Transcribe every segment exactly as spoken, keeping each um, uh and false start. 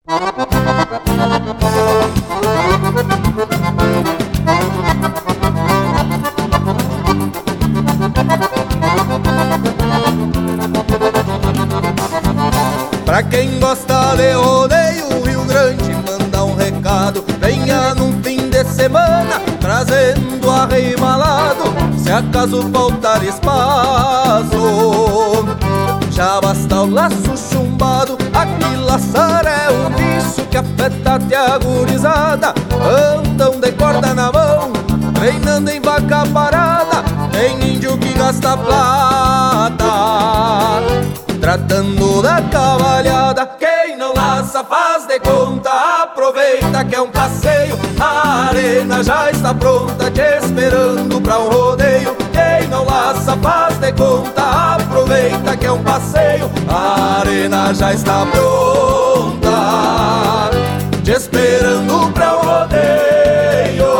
Pra quem gosta de rodeio, o Rio Grande manda um recado. Venha num fim de semana, trazendo arremalado, se acaso faltar espaço. Já basta o laço chumbado, aqui laçar é um vício que afeta até a gurizada. Andam de corda na mão, treinando em vaca parada. Tem índio que gasta plata tratando da cavalhada. Quem não laça faz de conta, aproveita que é um passeio. A arena já está pronta, te esperando pra um rodeio. Quem não laça faz de conta, aproveita que é um passeio. A arena já está pronta, te esperando pra um rodeio.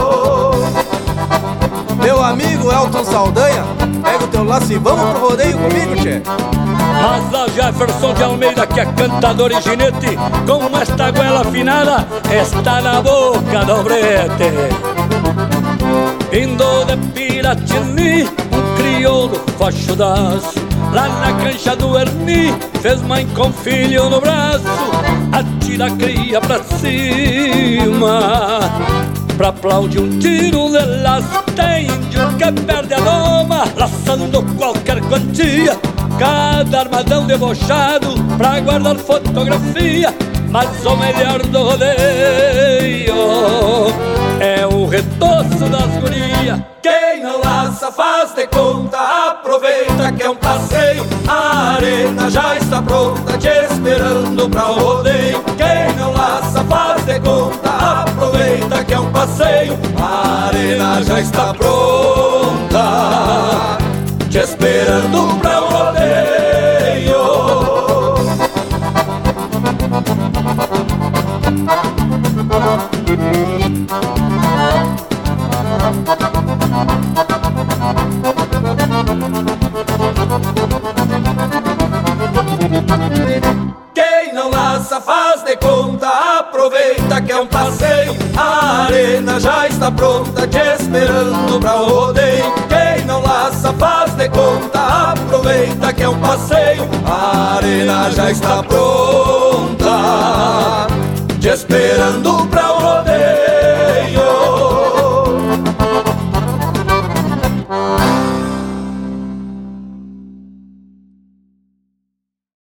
Meu amigo Elton Saldanha, pega o teu laço e vamos pro rodeio comigo, tchê. Mas a Jefferson de Almeida, que é cantador e ginete, com esta goela afinada, está na boca do brete. Indo de Piratini, um crioulo fachudaço, lá na cancha do Erni, fez mãe com filho no braço, atira a cria pra cima, pra aplaudir um tiro de laço. Tem índio que perde a loma, laçando qualquer quantia, cada armadão debochado pra guardar fotografia. Mas o melhor do rodeio é o retoço das gurias. Quem não laça faz de conta, aproveita que é um passeio. A arena já está pronta, te esperando pra o rodeio. Quem não laça faz de conta, aproveita que é um passeio. A arena já está pronta, te esperando pra o rodeio. Quem não laça faz de conta, aproveita que é um passeio. A arena já está pronta, te esperando pra o rodeio. Quem não laça faz de conta, aproveita que é um passeio. A arena já está pronta, te esperando pra